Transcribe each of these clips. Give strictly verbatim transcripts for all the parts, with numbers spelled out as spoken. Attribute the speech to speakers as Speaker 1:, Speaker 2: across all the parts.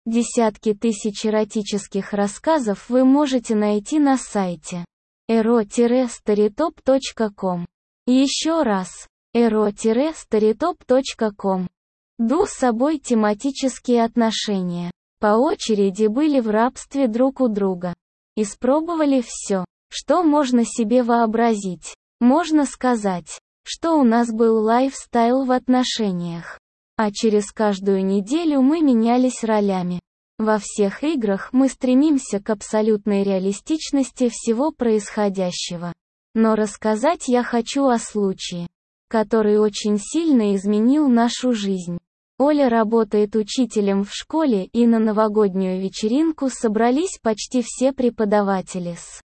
Speaker 1: Десятки тысяч эротических рассказов вы можете найти на сайте эро старитоп точка ком. Еще раз, эро старитоп точка ком. Ду с собой тематические отношения. По очереди были в рабстве друг у друга. Испробовали все, что можно себе вообразить. Можно сказать, что у нас был лайфстайл в отношениях. А через каждую неделю мы менялись ролями. Во всех играх мы стремимся к абсолютной реалистичности всего происходящего. Но рассказать я хочу о случае, который очень сильно изменил нашу жизнь. Оля работает учителем в школе, и на новогоднюю вечеринку собрались почти все преподаватели с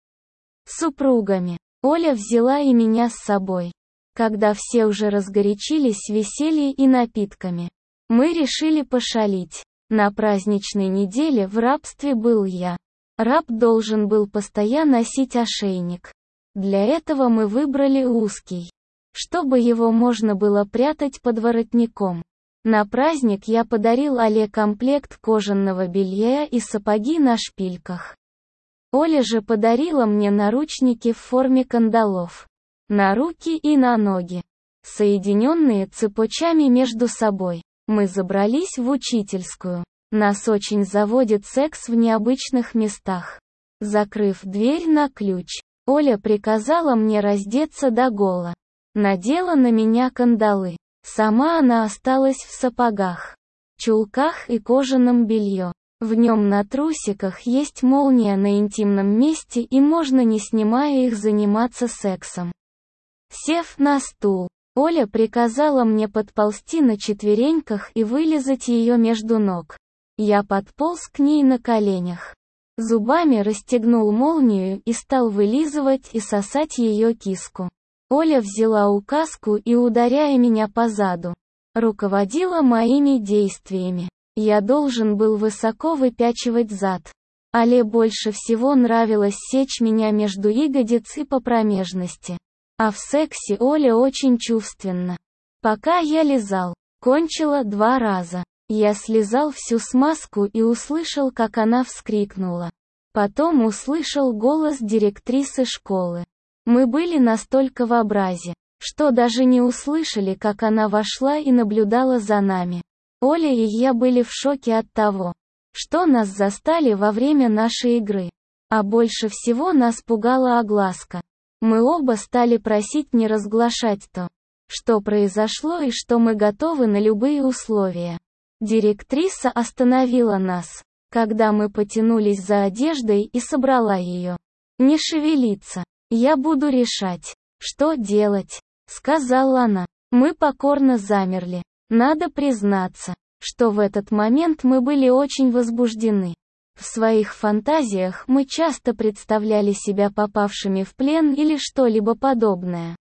Speaker 1: супругами. Оля взяла и меня с собой. Когда все уже разгорячились весельем и напитками, мы решили пошалить. На праздничной неделе в рабстве был я. Раб должен был постоянно носить ошейник. Для этого мы выбрали узкий, чтобы его можно было прятать под воротником. На праздник я подарил Але комплект кожаного белья и сапоги на шпильках. Оля же подарила мне наручники в форме кандалов. На руки и на ноги, соединенные цепочками между собой. Мы забрались в учительскую. Нас очень заводит секс в необычных местах. Закрыв дверь на ключ, Оля приказала мне раздеться догола. Надела на меня кандалы. Сама она осталась в сапогах, чулках и кожаном белье. В нем на трусиках есть молния на интимном месте, и можно, не снимая их, заниматься сексом. Сев на стул, Оля приказала мне подползти на четвереньках и вылизать ее между ног. Я подполз к ней на коленях. Зубами расстегнул молнию и стал вылизывать и сосать ее киску. Оля взяла указку и, ударяя меня по заду, руководила моими действиями. Я должен был высоко выпячивать зад. Але больше всего нравилось сечь меня между ягодиц и по промежности. А в сексе Оля очень чувственна. Пока я лизал, кончила два раза. Я слизал всю смазку и услышал, как она вскрикнула. Потом услышал голос директрисы школы. Мы были настолько в образе, что даже не услышали, как она вошла и наблюдала за нами. Оля и я были в шоке от того, что нас застали во время нашей игры. А больше всего нас пугала огласка. Мы оба стали просить не разглашать то, что произошло, и что мы готовы на любые условия. Директриса остановила нас, когда мы потянулись за одеждой, и собрала ее. «Не шевелиться. Я буду решать, что делать», — сказала она. Мы покорно замерли. Надо признаться, что в этот момент мы были очень возбуждены. В своих фантазиях мы часто представляли себя попавшими в плен или что-либо подобное.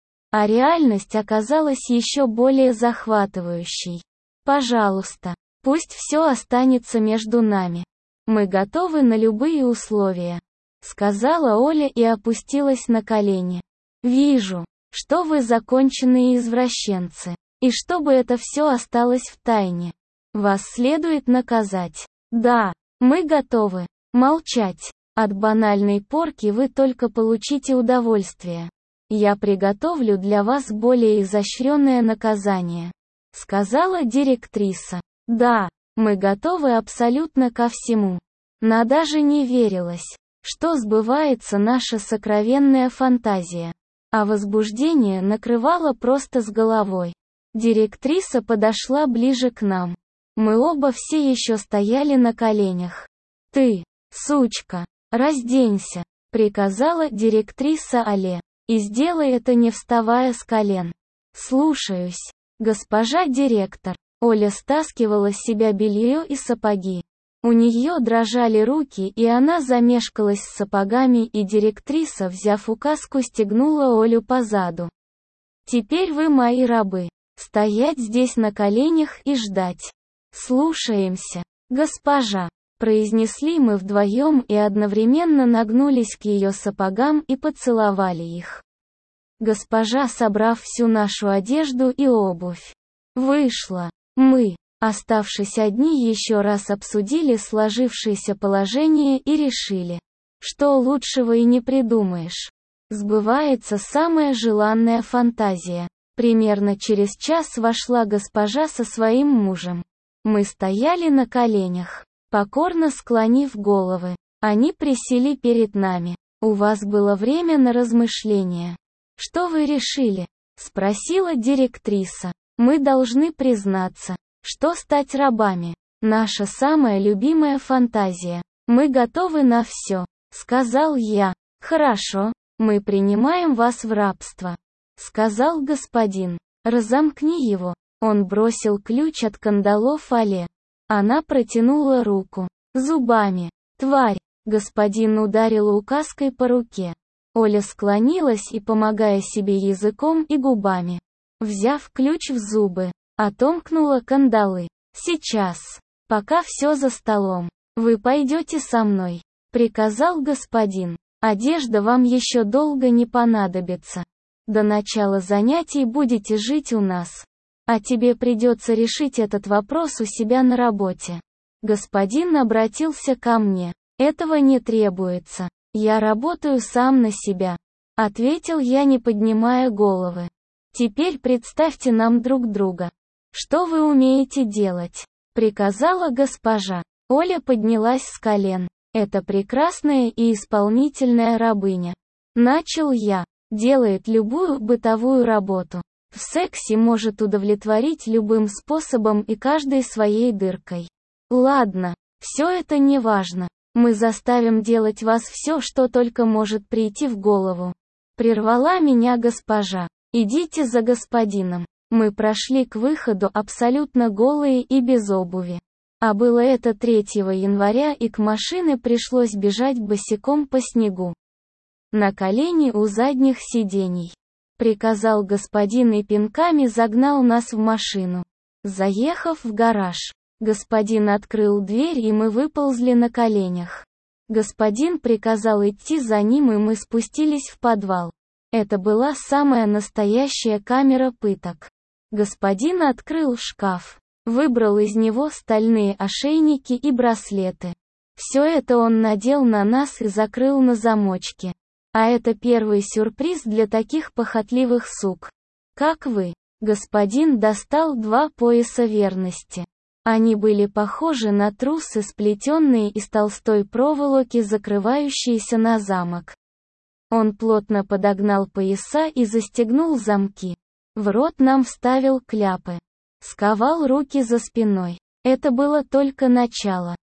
Speaker 1: А реальность оказалась еще более захватывающей. «Пожалуйста, пусть все останется между нами. Мы готовы на любые условия», — сказала Оля и опустилась на колени. «Вижу, что вы законченные извращенцы. И чтобы это все осталось в тайне, вас следует наказать. Да, мы готовы молчать. От банальной порки вы только получите удовольствие. Я приготовлю для вас более изощренное наказание», — сказала директриса. «Да, мы готовы абсолютно ко всему». Но даже не верилось, что сбывается наша сокровенная фантазия. А возбуждение накрывало просто с головой. Директриса подошла ближе к нам. Мы оба все еще стояли на коленях. «Ты, сучка, разденься», — приказала директриса Але. «И сделай это, не вставая с колен». «Слушаюсь, госпожа директор». Оля стаскивала с себя белье и сапоги. У нее дрожали руки, и она замешкалась с сапогами, и директриса, взяв указку, стегнула Олю по заду. «Теперь вы мои рабы. Стоять здесь на коленях и ждать». «Слушаемся, госпожа», — произнесли мы вдвоем и одновременно нагнулись к ее сапогам и поцеловали их. Госпожа, собрав всю нашу одежду и обувь, вышла. Мы Оставшись одни, еще раз обсудили сложившееся положение и решили, что лучшего и не придумаешь. Сбывается самая желанная фантазия. Примерно через час вошла госпожа со своим мужем. Мы стояли на коленях, покорно склонив головы. Они присели перед нами. «У вас было время на размышления. Что вы решили?» — спросила директриса. «Мы должны признаться, что стать рабами — наша самая любимая фантазия. Мы готовы на все», — сказал я. «Хорошо, мы принимаем вас в рабство», — сказал господин. «Разомкни его». Он бросил ключ от кандалов Оле. Она протянула руку. «Зубами. Тварь!» Господин ударил указкой по руке. Оля склонилась и, помогая себе языком и губами, взяв ключ в зубы, отомкнула кандалы. «Сейчас. Пока все за столом. Вы пойдете со мной», — приказал господин. «Одежда вам еще долго не понадобится. До начала занятий будете жить у нас. А тебе придется решить этот вопрос у себя на работе». Господин обратился ко мне. «Этого не требуется. Я работаю сам на себя», — ответил я, не поднимая головы. «Теперь представьте нам друг друга. Что вы умеете делать?» — приказала госпожа. Оля поднялась с колен. «Это прекрасная и исполнительная рабыня». Начал я. «Делает любую бытовую работу. В сексе может удовлетворить любым способом и каждой своей дыркой. Ладно, все это не важно. Мы заставим делать вас все, что только может прийти в голову». Прервала меня госпожа. «Идите за господином». Мы прошли к выходу абсолютно голые и без обуви. А было это третьего января, и к машине пришлось бежать босиком по снегу. На колени у задних сидений. Приказал господин и пинками загнал нас в машину. Заехав в гараж, господин открыл дверь, и мы выползли на коленях. Господин приказал идти за ним, и мы спустились в подвал. Это была самая настоящая камера пыток. Господин открыл шкаф, выбрал из него стальные ошейники и браслеты. Все это он надел на нас и закрыл на замочке. А это первый сюрприз для таких похотливых сук, как вы. Господин достал два пояса верности. Они были похожи на трусы, сплетенные из толстой проволоки, закрывающиеся на замок. Он плотно подогнал пояса и застегнул замки. В рот нам вставил кляпы. Сковал руки за спиной. Это было только начало.